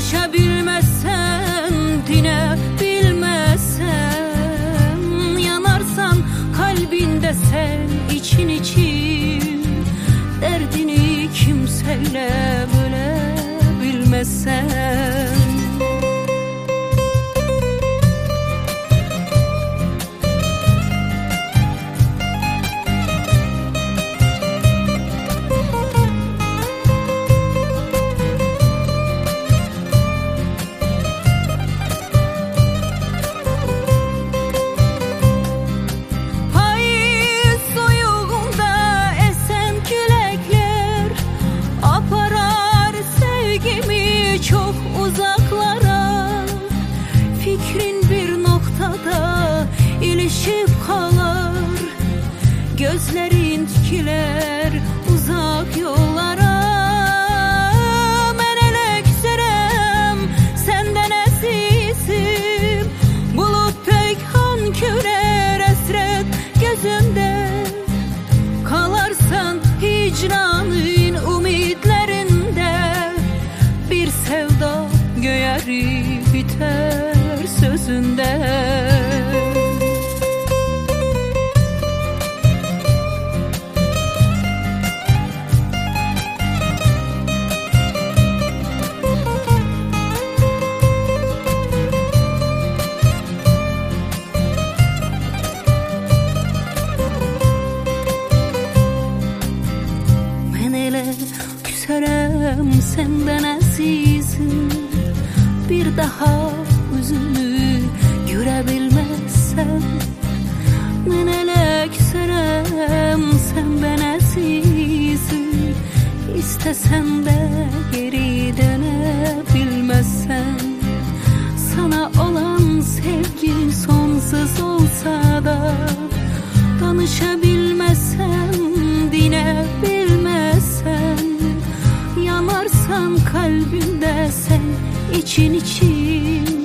Danışabilmezsen, dinebilmezsen, yanarsan kalbinde sen için derdini kimseyle bölebilmezsen. Fikrin bir noktada ilişip kalır, gözlerin dikiler uzak yollara. Ben ele güzerem senden azizim, bulut peykan kürer esret gözümde. Kalarsan hicranın umidlerinde, bir sevda göğeri biter sözünde. Ben ele küserem senden azizim, bir daha yüzünü görebilmezsem. Ben ele küserem senden azizim, istesen de geri dönebilmezsen. Sana olan sevgim sonsuz olsa da, danışabilmezsen, dinebilmezsen, yanarsan kalbimde sen için